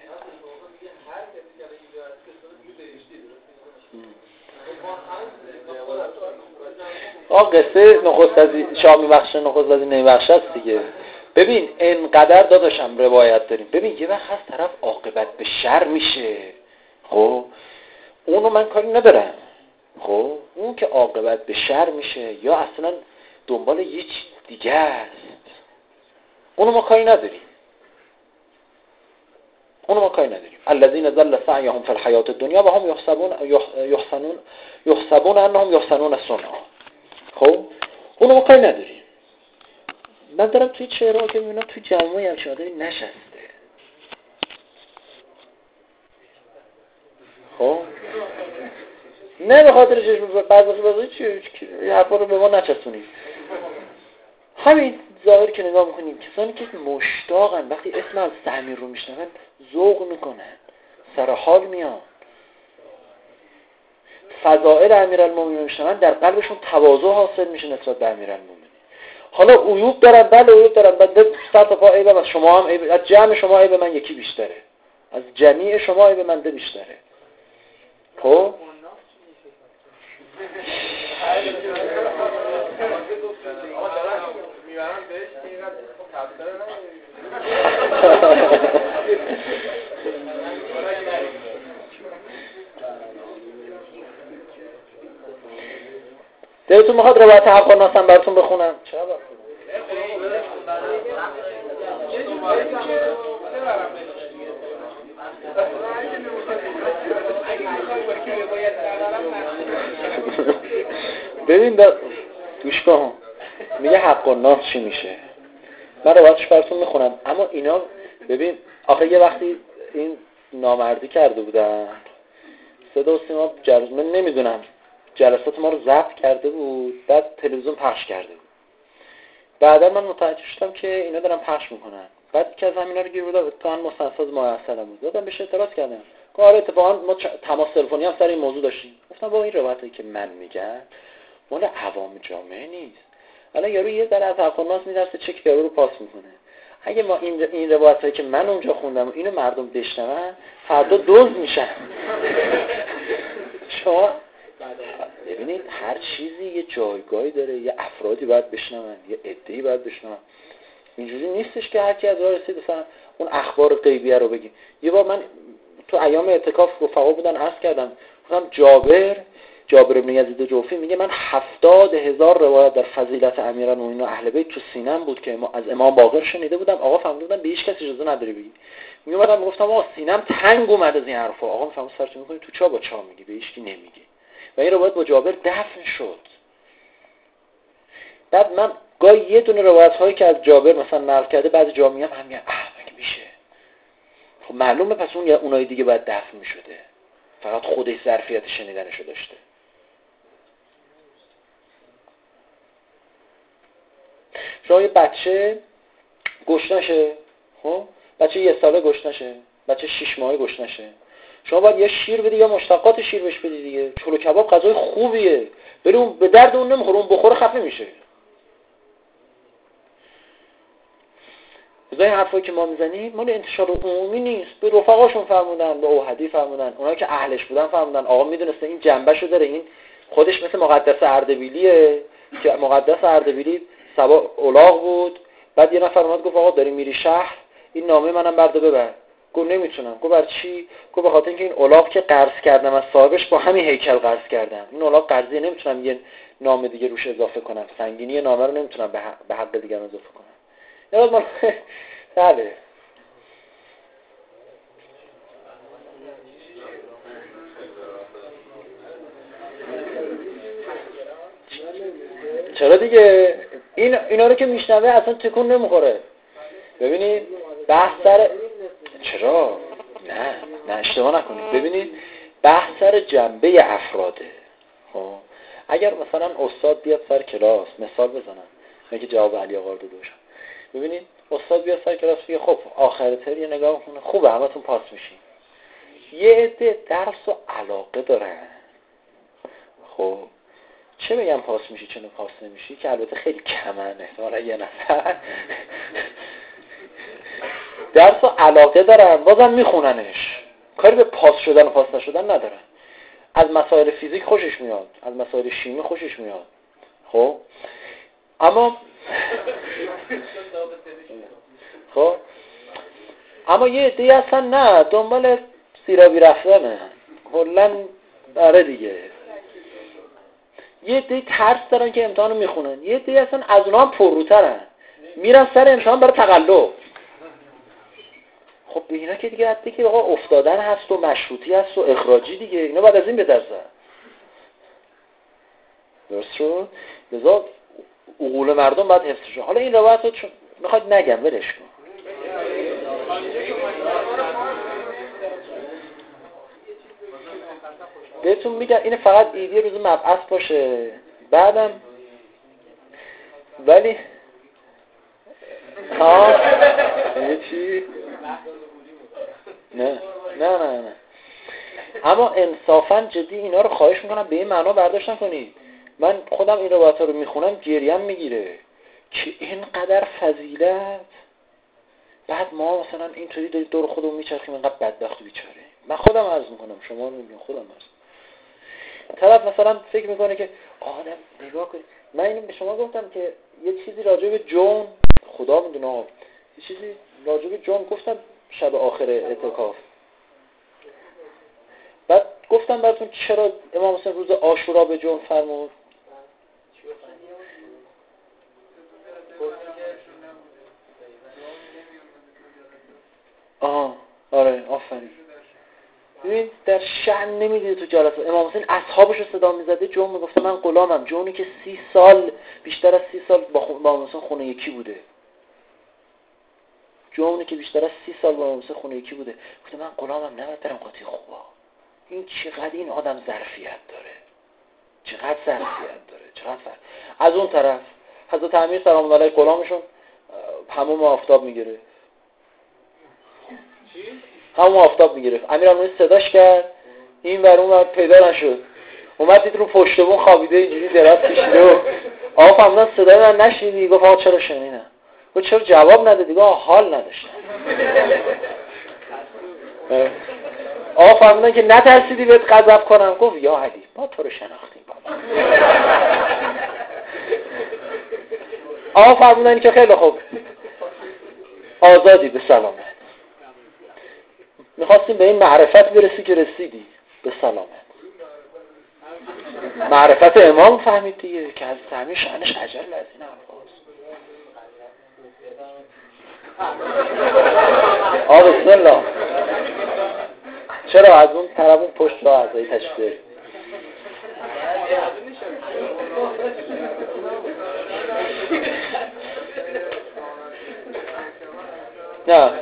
قصه نخست از شامی بخش نخست از نمیبخش است دیگه. ببین انقدر داداشم روایت داریم. ببین یه وقت هست طرف عاقبت به شر میشه، خب اونو من کاری ندارم، خب اون که عاقبت به شر میشه یا اصلا دنبال یه چیز دیگه است، اونو ما کاری نداریم. الذين ضل سعيهم في الحياة الدنيا وهم يحسبون انهم يحسنون صنعا. خب اونو ما کاری نداریم. من دارم توی چهره که میبینم توی جمعی هم شادری نشسته، خب نه به خاطر چشم بازی چی حرفا رو به ما نچسبونید. همین ظاهر که نگاه میکنیم کسانی که مشتاقن وقتی اسم از تعمیر رو میشنون ذوق میکنن، سر حال میان، فضائل امیرالمومنین میشنون، در قلبشون تواضع حاصل میشه نسبت به امیرالمومنین. حالا عیوب دارن، بله عیوب دارن، بعد سر تا پا عیبه، از شما هم عیب، از جمع شما عیب من یکی بیشتره، از جمیع شما عیب من ده بیشتره. خب دلتون میخواد روایت حق ناسم براتون بخونم؟ چرا ببین گوش کن، میگه حق الناس چی میشه. من روایتش براتون میخونم، اما اینا ببین آخه یه وقتی این نامردی کرده بودن، صدا و سیما من نمیدونم جلسات ما رو ضبط کرده بود، بعد تلویزیون پخش کرده بود. بعدا من متوجه شدم که اینا دارن پخش میکنن. بعد که از همینا رو گیر بودم تو هم مستنصد مایحسنم بود، دادم بهش اعتراض کردم. آره اتفاقا ما تماس تلفنی هم سر این موضوع داشتیم. گفتم با این روایتی که من میگم مال عوام جامعه نیست. الان یارو یه ذره از حق الناس میدرسه چک یارو رو پاس میکنه. اگه ما این روایتایی که من اونجا خوندم و اینو مردم بشنون فردا دزد میشن. شما ببینید هر چیزی یه جایگاهی داره، یه افرادی باید بشنون، یه عده‌ای باید بشنون. اینجوری نیستش که هر کی از راه رسید مثلا اون اخبار غیبیه رو بگی. یه بار من تو ایام اعتکاف رفقا بودن عرض کردم، گفتم جابر جابر بن یزید جوفی میگه من 70,000 روایت در فضیلت امیرالمومنین و اهل بیت تو سینم بود که از امام باقر شنیده بودم. آقا فهمیده بودم به هیچ کسی اجازه نداری بگی. میومدم میگفتم آقا سینم تنگ اومد از این حرفا. آقا میفهمه سرت میکنی تو چا با چا میگی، به هیچ کی نمیگی. و این روایت با جابر دفن شد. بعد من گاهی یه دونه روایت هایی که از جابر مثلا نقل کرده بعضی جا میگم همین مگه میشه؟ خب معلومه پس اونای دیگه باید دفن میشده، فقط خودش ظرفیت شنیدنشو داشته. شما یه بچه گشنشه، خب بچه 1 ساله گشنشه، بچه 6 ماهه گشنشه، شما باید یا شیر بدی یا مشتقات شیر بهش بدی دیگه. چلو کباب غذای خوبیه، ولی اون به درد اون نمیخوره، اون بخوره خفه میشه. این حرفایی که ما میزنیم مال انتشار عمومی نیست. به رفقاشون فرمودن، به اوحدی فرمودن، اونایی که اهلش بودن فرمودن. آقا میدونسته این جنبهشو داره، این خودش مثل مقدس اردبیلیه که مقدس اردبیلی سبا الاغ بود. بعد یه نفر اومد گفت آقا داری میری شهر، این نامه منم برده ببر. گفت نمیتونم. گفت بر چی؟ گفت به خاطر اینکه این الاغ که قرض کردم از صاحبش با همین هیکل قرض کردم. این الاغ قرضی نمیتونم یه نامه دیگه روش اضافه کنم، سنگینی نامه رو نمیتونم به حق دیگران اضافه کنم. یاد من بله. چرا دیگه اینا رو که میشنوه اصلا تکون نمیخوره. ببینید بحث سر چرا نه اشتباه نکنید. ببینید بحث سر جنبه افراده. خب اگر مثلا استاد بیاد سر کلاس مثال بزنم، میگه جواب علی آقا رو دوشم. ببینید استاد بیاد سر کلاس بگه خب آخر تر یه نگاه کنه، خوبه همتون پاس میشین. یه عده درس و علاقه دارن. خب چه بگم پاس میشی چه پاس نمیشی، که البته خیلی کمن، احتمالا یه نفر درس و علاقه دارن بازم میخوننش، کاری به پاس شدن و پاس نشدن ندارن. از مسائل فیزیک خوشش میاد، از مسائل شیمی خوشش میاد. خب اما یه عده‌ای هستن نه، دنبال سیرابی رفتنه کلاً. آره دیگه. یه عده‌ای ترس دارن که امتحانو میخونن، یه عده‌ای هستن از اونها هم پرروترن، میرن سر امتحان برای تقلب. خب اینا که دیگه حتی که آقا افتادن هست و مشروطی هست و اخراجی دیگه، اینا بعد از این بترسن. درست شد؟ لذا عقول مردم باید حفظ شه. حالا این روایت رو میخواد نگم ولش کن. بهتون میگم این فقط ایده روز مبعث باشه بعدم. ولی چی؟ نه اما انصافا جدی اینا رو خواهش میکنم به این معنا برداشت نکنید. من خودم این روایت‌ها رو میخونم گریم میگیره که اینقدر فضیلت، بعد ما مثلا اینطوری دور خودمون میچرخیم اینقدر بدبخت و بیچاره. من خودم عرض میکنم، شما رو میگم خودم عرض. طرف مثلا فکر میکنه که آدم نگاه کنید، من اینو به شما گفتم که یه چیزی راجع به جون، خدا میدونه یه چیزی راجع به جون گفتم شب آخر اعتکاف. بعد گفتم براتون چرا امام حسین روز عاشورا به جون فرمود. آره آفرین. ببین در شأن نمیدید تو جلسه امام حسین اصحابش رو صدا میزده، جون میگفته من غلامم، جونی که 30 سال بیشتر از 30 سال با امام حسین خونه یکی بوده، جونی که بیشتر از 30 سال با امام حسین خونه یکی بوده، گفته من غلامم نباید برم قاطی خوبا. این چقدر این آدم ظرفیت داره، چقدر ظرفیت داره، چقدر از اون طرف حضرت امیر سلام الله علیه غلامشون همون آفتاب میگیره، همون آفتاب میگرفت. امیرالمومنین صداش کرد، این ور اون ور پیدا نشد، اومد دید رو پشت بون خوابیده اینجوری دراز کشیده و آقا فهمیدن صدای من نشنیدی؟ گفت آقا چرا شنیدم. گفت چرا جواب ندادی؟ گفت حال نداشتم. آقا فهمیدن که نترسیدی بهت غضب کنم؟ گفت یا علی ما تو رو شناختیم بابا. آقا فهمیدن که خیلی خوب آزادی، به سلامت. میخواستیم به این معرفت برسی که رسیدی، به سلامت. معرفت امام فهمید دیگه که از زمین شأنش اجل از این حرفاست. بسم الله. چرا از اون طرف اون پشت را اعضایی تشبیه نه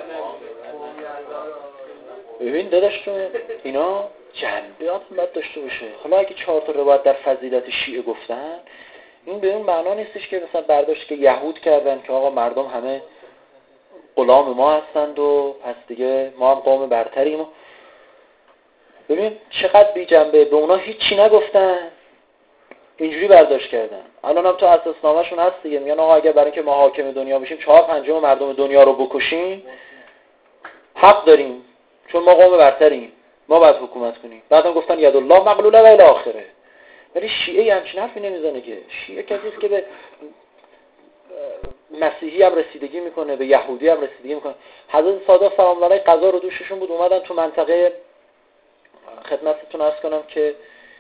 ببین داداشتون اینا جنبیات هم باید داشته باشه. حالا اگه 4 تا روایت در فضیلت شیعه گفتن، این به اون معنا نیستش که مثلا برداشت که یهود کردن که آقا مردم همه غلام ما هستند و پس دیگه ما هم قوم برتریم. ببین چقدر بی جنبه، به اونا هیچی نگفتن، اینجوری برداشت کردن. الان هم تو اساسنامه‌شون هست دیگه، میگن آقا اگه برای اینکه ما حاکم دنیا بشیم 4/5 مردم دنیا رو بکشیم حق داریم، چون ما قوم برتریم، ما باید حکومت کنیم. بعدم گفتن یدالله مغلوله و الی آخره. ولی شیعه همچین حرفی نمیزنه که. شیعه کسی است که به مسیحی هم رسیدگی میکنه، به یهودی هم رسیدگی میکنه. حضرت صادق سلام الله علیه قضا رو دوششون بود، اومدن تو منطقه، خدمتتون عرض کنم که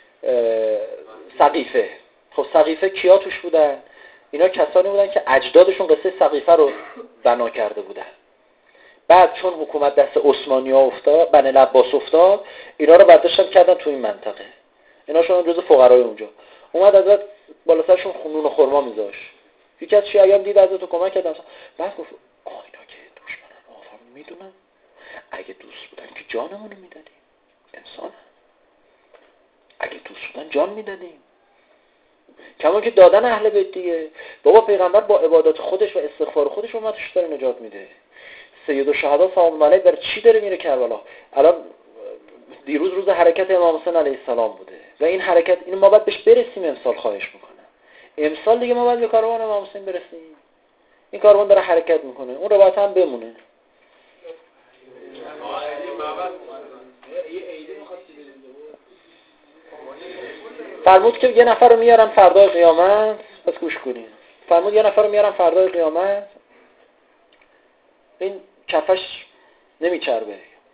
سقیفه. خب سقیفه کیا توش بودن؟ اینا کسانی بودن که اجدادشون قصه سقیفه رو بنا کرده بودن. بعد چون حکومت دست عثمانی‌ها افتاد، بنی العباس افتاد، اینا رو برداشتن کردن تو این منطقه. اینا شدن جزو فقرای اونجا. اومد حضرت بالا سرشون خونون و خرما میذاشت. یکی از شیعیان دید حضرت رو کمک کردن. بعد گفت اینا که دشمنن آفر میدونن، اگه دوست بودن که جانمون رو میدادیم. انسان اگه دوست بودن جان میدادیم. کما که دادن اهل بیت دیگه. بابا پیغمبر با عبادات خودش و استغفار خودش امتش داره نجات میده. سید الشهدا سلام الله علیه بر چی داره میره کربلا؟ الان دیروز روز حرکت امام حسین علیه السلام بوده و این حرکت، این ما باید بهش برسیم. امسال خواهش میکنم امسال دیگه ما باید به کاروان امام حسین برسیم. این کاروان داره حرکت میکنه، اون روایت هم بمونه. فرمود که یه نفر رو میارن فردای قیامت، بس گوش کنین. فرمود یه نفر رو میارن فردای قیامت، این کفش نمیچربه.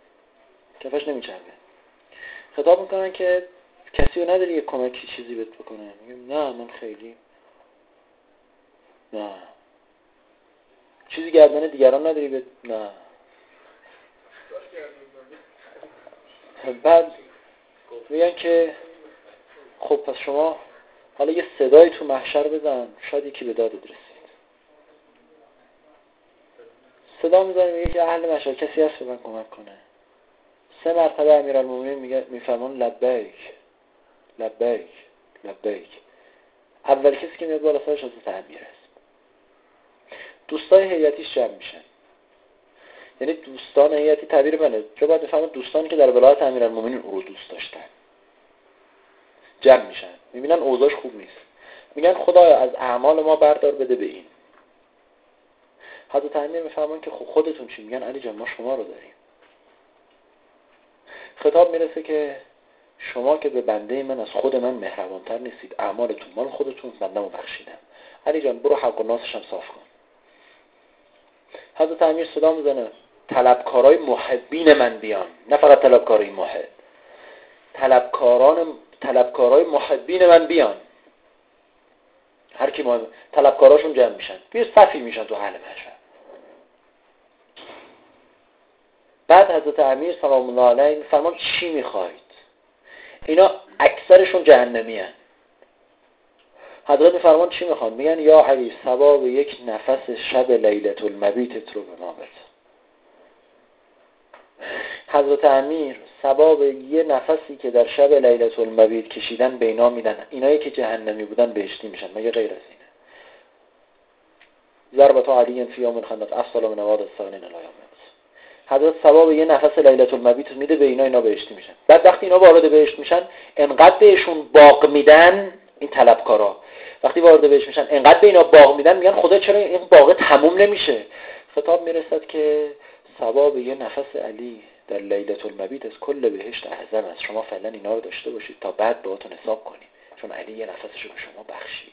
خطاب میکنن که کسی رو نداری یه کمکی چیزی بهت بکنه؟ میگم نه من خیلی نه. چیزی گردن دیگران نداری بهت؟ نه. بعد میگن که خب پس شما حالا یه صدایی تو محشر بزن، شاید یکی به دادت رسید. صدا میزنه میگه که اهل محشر کسی هست به من کمک کنه. 3 مرتبه امیرالمومنین میفرمان لبیک لبیک لبیک. اول کسی که میاد بالا سرش حضرت امیر است. دوستای هیئتیش جمع میشن. یعنی دوستان هیئتی تعبیر منه، چون باید بفهمید دوستانی که در ولایت امیرالمومنین او رو دوست داشتن جمع میشن، میبینن اوضاعش خوب نیست، میگن خدایا از اعمال ما بردار بده به این. حضرت امیر میفهمن که خودتون چی؟ میگن علی جان ما شما رو داریم. خطاب میرسه که شما که به بنده من از خود من مهربانتر نیستید، اعمالتون مال خودتون، بنده‌مو بخشیدم. علی جان برو حق و ناسش هم صاف کن. حضرت امیر صدا میزنه طلبکارای محبین من بیان، نه فقط طلبکارای محب، طلبکارای محبین من بیان. هر کی محب طلبکاراشون جمع میشن، یه صفی میشن تو حل محشر. بعد حضرت امیر سلام الله علیه میفرمان چی میخواید؟ اینا اکثرشون جهنمی هن. حضرت میفرمان چی میخوان؟ میگن یا علی ثواب یک نفس شب لیلة المبیت رو به ما بده. حضرت امیر ثواب یه نفسی که در شب لیلة المبیت کشیدن به اینا میدن. اینایی که جهنمی بودن بهشتی میشن. مگه غیر از اینه؟ ضربت علی فی یوم الخندق افضل من نواد الصالحین الی یوم. حضرت ثواب یه نفس لیلة المبیت میده به اینا بهشتی میشن. بعد وقتی اینا وارد بهشت میشن انقدر بهشون باغ میدن، این طلبکارا وقتی وارد بهشت میشن انقدر به اینا باغ میدن، میگن خدا چرا این باغ تموم نمیشه؟ خطاب میرسد که ثواب یه نفس علی در لیلة المبیت از کل بهشت اعظم است. شما فعلا اینا رو داشته باشید تا بعد باهاتون حساب کنیم، چون علی یه نفسش رو به شما بخشید.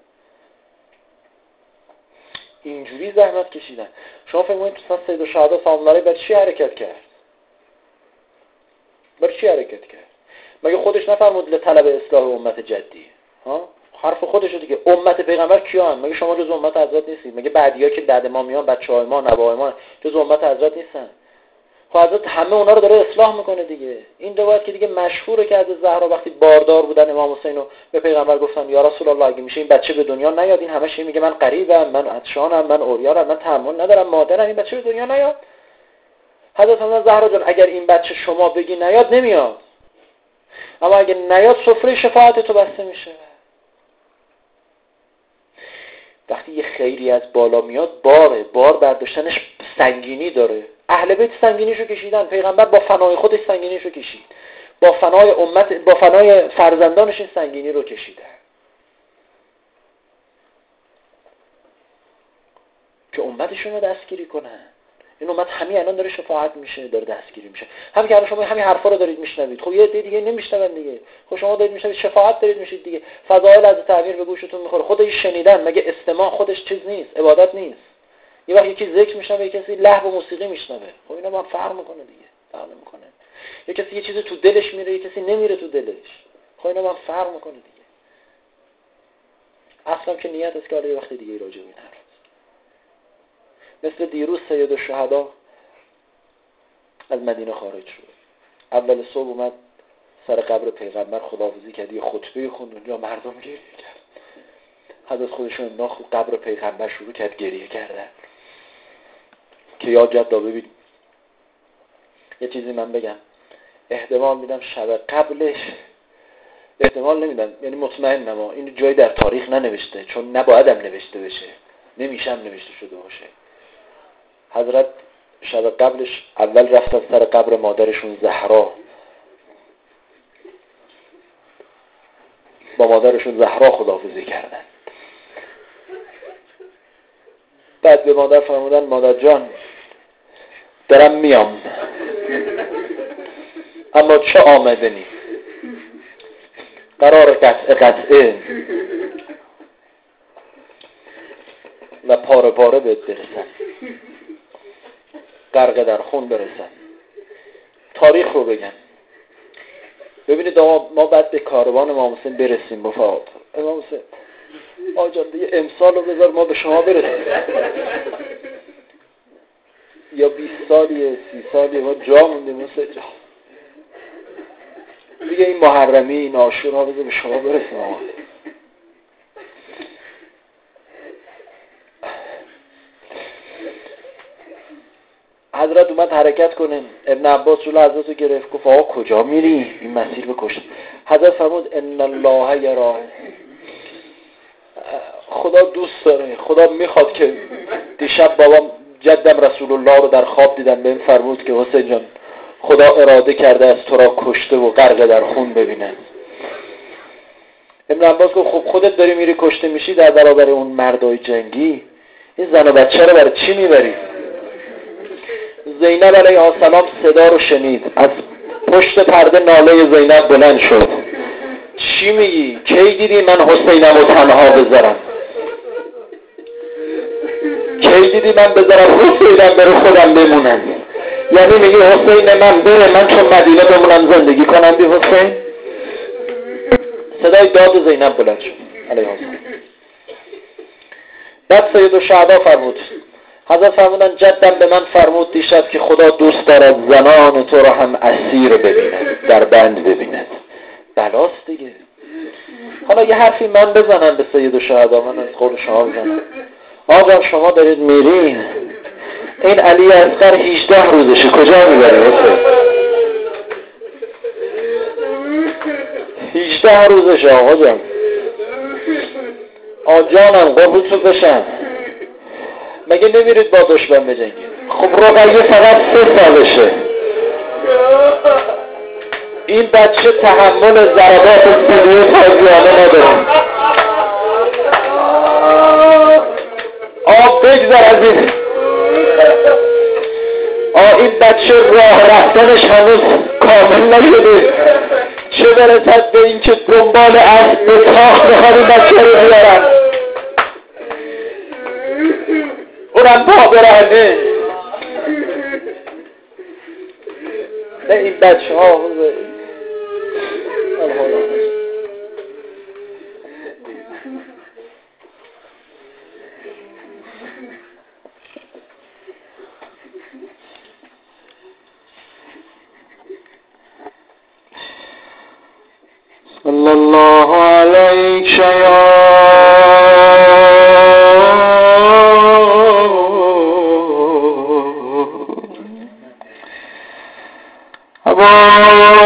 اینجوری زحمت کشیدن. شما فکر کنید تو سید الشهدا سلام الله علیه برای چی حرکت کرد؟ مگه خودش نفرمود لطلب اصلاح امت جدی؟ ها حرف خودشه دیگه. امت پیغمبر کیان؟ مگه شما جز امت حضرت نیستید؟ مگه بعدیا که بعد ما میان، بچه‌های ما، نوه‌های ما جز امت حضرت نیستن؟ خب حضرت همه اونا رو داره اصلاح میکنه دیگه. این روایت که دیگه مشهوره که از زهرا وقتی باردار بودن امام حسین رو به پیغمبر گفتن یا رسول الله اگه میشه این بچه به دنیا نیاد، این همش میگه من غریبم، من عطشانم، من عریانم، من تحمل ندارم، مادرم، این بچه به دنیا نیاد. حضرت فرمودن زهرا جان اگر این بچه شما بگی نیاد نمیاد، اما اگه نیاد سفره شفاعت تو بسته میشه. وقتی یه خیری از بالا میاد بار برداشتنش سنگینی داره. اهل بیت سنگینیشو کشیدن، پیغمبر با فنای خودش سنگینیشو کشید، با فنای امت، با فنای فرزندانش این سنگینی رو کشیدن که امتشون رو دستگیری کنن. این امت همین الان داره شفاعت میشه، داره دستگیری میشه. همین که شما همین حرفا رو دارید میشنوید، خب یه دیگه نمیشنون دیگه. خب شما دارید میشنوید شفاعت دارید میشید دیگه. فضائل از تعبیر به گوشتون میخوره. خود این شنیدن مگه استماع خودش چیز نیست؟ عبادت نیست؟ یه وقت یکی ذکر میشنوه، یه کسی لهو و موسیقی میشنوه، خب اینا با فرق میکنه دیگه. فرق میکنه. یه کسی یه چیزی تو دلش میره، یه کسی نمیره تو دلش. خب اینا با فرق میکنه دیگه. اصلا که نیت است که حالا یه وقت دیگه راجع به این حرف. مثل دیروز سید الشهدا از مدینه خارج شد. اول صبح اومد سر قبر پیغمبر خداحافظی کرد، یه خطبه خوند، اونجا مردم گریه کرد. حضرت خودشون انداخت قبر پیغمبر شروع کرد گریه کردن. که یا جدا ببین یه چیزی من بگم، احتمال میدم شب قبلش، احتمال نمیدم یعنی مطمئنم این جایی در تاریخ ننوشته، چون نبایدم نوشته بشه، نمیشم نوشته شده باشه. حضرت شب قبلش اول رفتن سر قبر مادرشون زهرا، با مادرشون زهرا خداحافظی کردن. بعد به مادر فرمودن مادر جان دارم میام، اما چه آمدنی؟ قرار قطعه و پاره پاره بهت برسن، غرق در خون برسن. تاریخ رو بگن. ببینید ما بعد به کاروان امام حسین برسیم. بفرمایید امام حسین آجان دیگه امسال رو بذار ما به شما برسیم، یا 20 سالیه 30 سالیه ما جا موندیم مثل جا دیگه، این محرمی این عاشورا بذار به شما برسیم. آقا حضرت اومد حرکت کنه، ابن عباس جلو حضرت رو گرفت گفت آقا کجا میری؟ این مسیر بکشت. حضرت فرمود ان الله یرا، خدا دوست داره، خدا میخواد که دیشب بابام جدم رسول الله رو در خواب دیدن، بهم فرمود که حسین جان خدا اراده کرده از تو را کشته و غرق در خون ببینن. ابن عباس گفت خب خودت داری میری کشته میشی در برابر اون مردای جنگی، این زن و بچه رو برای چی میبری؟ زینب علیه السلام صدا رو شنید، از پشت پرده ناله زینب بلند شد. چی میگی؟ کی دیدی من حسینم رو تنها بذارم؟ کی دیدی من بذارم حسینم بره خودم بمونم؟ یعنی میگی حسین من بره من چون مدینه بمونم زندگی کنم بی حسین؟ صدای داد زینب بلند شد علیه السلام. بعد سید الشهدا فرمود، حضرت فرمودن جدم به من فرمود دیشب که خدا دوست دارد زنان تو را هم اسیر ببیند، در بند ببیند. بلاست دیگه. حالا یه حرفی من بزنم به سید الشهدا، من از قول شما بزنم. آقا شما دارید میرین، این علی اصغر 18 روزشه، کجا میبری حسین؟ 18 روزشه آقا جان. آجانم قربونتون بشم، مگه نمیرید با دشمن بجنگید؟ خب رقیه فقط 3 سالشه. این بچه تحمل ضربات سینه تازیانه نداره. بگذر از این. این بچه راه رفتنش هنوز کامل نشده، چه برسد به این که دنبال اسب به تاخت بخواد این بچه رو بیارن، اونم پا برهنه. نه این بچه ها صلی الله علیک یا